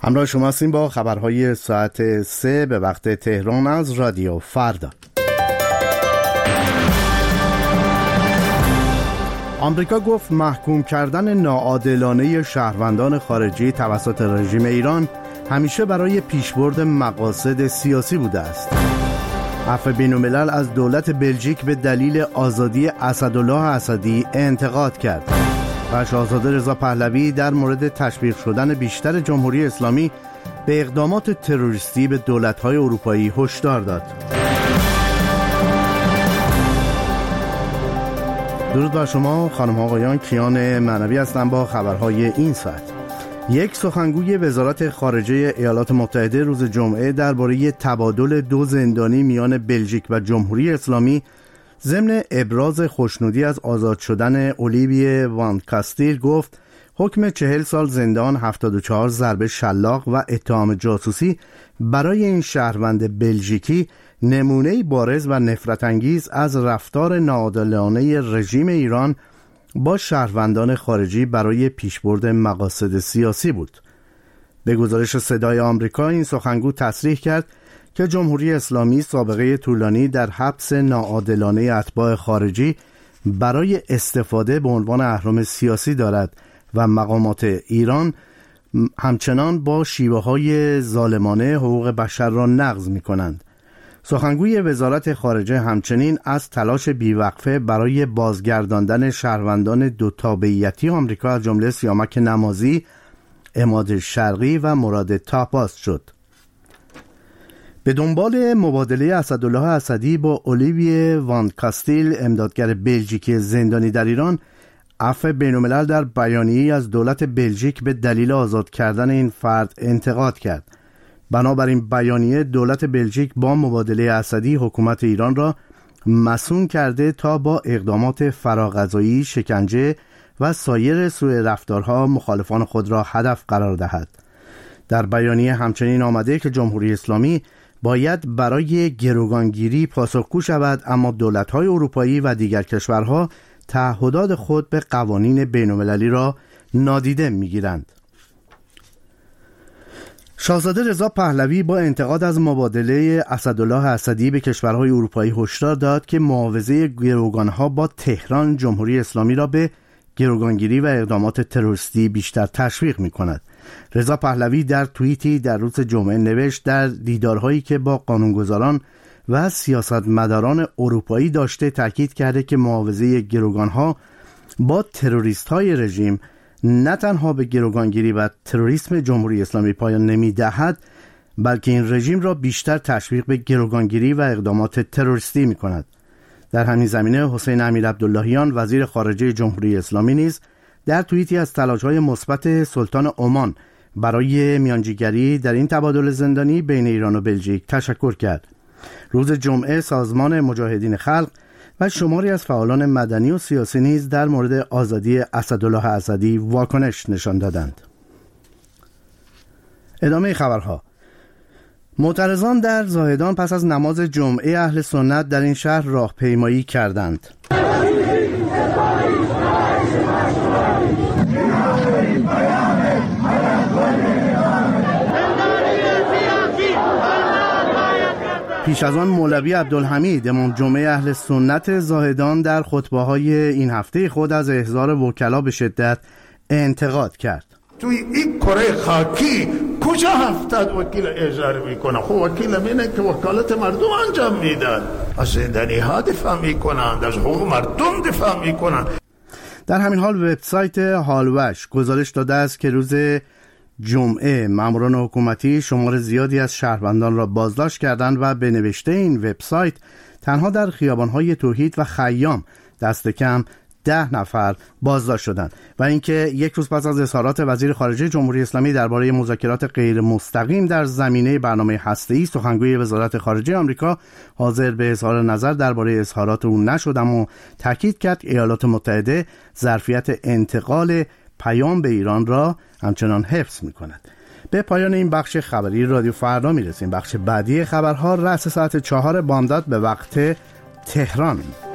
همراه شما هستیم با خبرهای ساعت 3 به وقت تهران از رادیو فردا. آمریکا گفت محکوم کردن ناعادلانه شهروندان خارجی توسط رژیم ایران همیشه برای پیشبرد مقاصد سیاسی بوده است. عفو بین‌الملل از دولت بلژیک به دلیل آزادی اسدالله اسدی انتقاد کرد و شاهزاده رضا پهلوی در مورد تشویق شدن بیشتر جمهوری اسلامی به اقدامات تروریستی به دولت‌های اروپایی هشدار داد. درود بر شما خانم ها آقایان، کیان معنوی هستم با خبرهای این ساعت. یک سخنگوی وزارت خارجه ایالات متحده روز جمعه درباره تبادل 2 زندانی میان بلژیک و جمهوری اسلامی ضمن ابراز خوشنودی از آزاد شدن اولیویه وان کاستیل گفت حکم 40 سال زندان، 74 ضربه شلاق و اتهام جاسوسی برای این شهروند بلژیکی نمونه‌ای بارز و نفرت انگیز از رفتار ناعادلانه رژیم ایران با شهروندان خارجی برای پیشبرد مقاصد سیاسی بود. به گزارش صدای آمریکا این سخنگو تصریح کرد که جمهوری اسلامی سابقه طولانی در حبس ناعادلانه اتباع خارجی برای استفاده به عنوان اهرم سیاسی دارد و مقامات ایران همچنان با شیوه‌های ظالمانه حقوق بشر را نقض می‌کنند. سخنگوی وزارت خارجه همچنین از تلاش بیوقفه برای بازگرداندن شهروندان 2 تابعیتی آمریکا از جمله سیامک نمازی، عماد شرقی و مراد تاپاس شد. به دنبال مبادله اسدالله اسدی با اولیویه وان کاستیل، امدادگر بلژیکی زندانی در ایران، عفو بین‌الملل در بیانیه‌ای از دولت بلژیک به دلیل آزاد کردن این فرد انتقاد کرد. بنابراین بیانیه دولت بلژیک با مبادله اسدی حکومت ایران را مسئول کرده تا با اقدامات فراغذایی، شکنجه و سایر سوء رفتارها مخالفان خود را هدف قرار دهد. در بیانیه همچنین آمده که جمهوری اسلامی باید برای گروگانگیری پاسخگو شود، اما دولت‌های اروپایی و دیگر کشورها تعهدات خود به قوانین بین‌المللی را نادیده می‌گیرند. شاهزاده رضا پهلوی با انتقاد از مبادله اسدالله اسدی به کشورهای اروپایی هشدار داد که معاوضه گروگانها با تهران جمهوری اسلامی را به گروگانگیری و اقدامات تروریستی بیشتر تشویق می‌کند. رضا پهلوی در توییتی در روز جمعه نوشت در دیدارهایی که با قانونگذاران و سیاستمداران اروپایی داشته تاکید کرده که معاوضه گروگانها با تروریست‌های رژیم نه تنها به گروگانگیری و تروریسم جمهوری اسلامی پایان نمی‌دهد، بلکه این رژیم را بیشتر تشویق به گروگانگیری و اقدامات تروریستی می‌کند. در همین زمینه حسین امیرعبداللهیان وزیر خارجه جمهوری اسلامی نیز در توییتی از تلاش‌های مثبت سلطان عمان برای میانجیگری در این تبادل زندانی بین ایران و بلژیک تشکر کرد. روز جمعه سازمان مجاهدین خلق و شماری از فعالان مدنی و سیاسی نیز در مورد آزادی اسدالله اسدی واکنش نشان دادند. ادامه خبرها. معترضان در زاهدان پس از نماز جمعه اهل سنت در این شهر راهپیمایی کردند. پیش از آن مولوی عبدالحمید امام جمعه اهل سنت زاهدان در خطبه‌های این هفته خود از احضار وکلا به شدت انتقاد کرد. توی این کره خاکی کجا 70 وکیل احضار میکنن؟ خب وکیل همینه که وکالت مردم انجام میدن، از زندانی ها دفاع میکنن، از حقوق مردم دفاع میکنن. در همین حال وبسایت هالوش گزارش داده است که روز جمعه ماموران حکومتی شمار زیادی از شهروندان را بازداشت کردند و به نوشته این وبسایت تنها در خیابان‌های توحید و خیام دست کم 10 نفر بازداشت شدند و اینکه یک روز پس از اظهارات وزیر خارجه جمهوری اسلامی درباره مذاکرات غیر مستقیم در زمینه برنامه هسته‌ای، سخنگوی وزارت خارجه آمریکا حاضر به اظهار نظر درباره اظهارات او نشد، اما تاکید کرد ایالات متحده ظرفیت انتقال پیام به ایران را همچنان حفظ می‌کند. به پایان این بخش خبری رادیو فردا می‌رسیم. بخش بعدی خبرها رأس ساعت 4 بامداد به وقت تهران.